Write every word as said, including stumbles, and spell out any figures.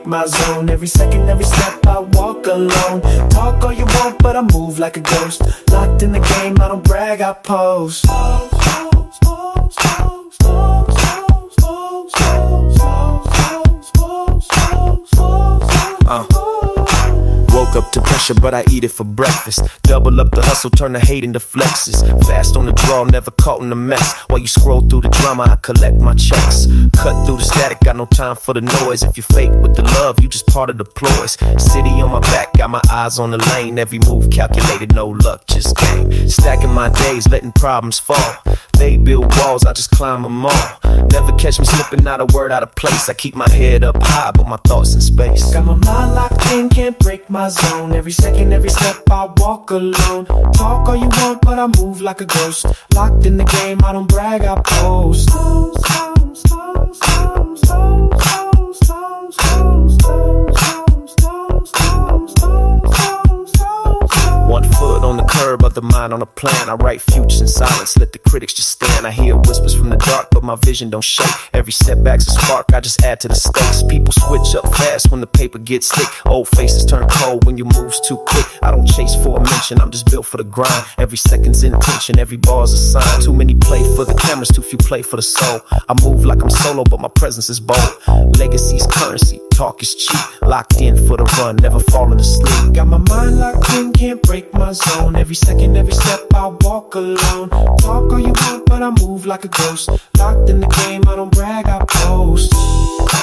break my zone. Every second, every step I walk alone. Talk all you want, but I move like a ghost. Locked in the game, I don't brag, I pose. Uh. Woke up to pressure, but I eat it for breakfast. Double up the hustle, turn the hate into flexes. Fast on the draw, never caught in a mess. While you scroll through the drama, I collect my checks. Cut through the static, got no time for the noise. If you fake with the love, you just part of the ploys. City on my back, got my eyes on the lane. Every move calculated, no luck, just game. Stacking my days, letting problems fall. They build walls, I just climb them all. Never catch me slipping, not a word out of place. I keep my head up high, but my thoughts in space. Got my mind locked in, can't break my zone. Every second, every step, I walk alone. Talk all you want, but I move like a ghost. Locked in the game, I don't brag, I post. One foot on the curb, other mind on a plan. I write futures in silence, let the critics just stand. I hear whispers from the dark, but my vision don't shake. Every setback's a spark, I just add to the stakes. People switch up fast when the paper gets thick. Old faces turn cold when you move's too quick. I don't chase for a mention, I'm just built for the grind. Every second's intention, every bar's a sign. Too many play for the cameras, too few play for the soul. I move like I'm solo, but my presence is bold. Legacy's currency, talk is cheap. Locked in for the run, never falling asleep. Got my mind locked in, can't break my zone. Every second, every step, I walk alone. Talk all you want, but I move like a ghost. Locked in the game, I don't brag, I post.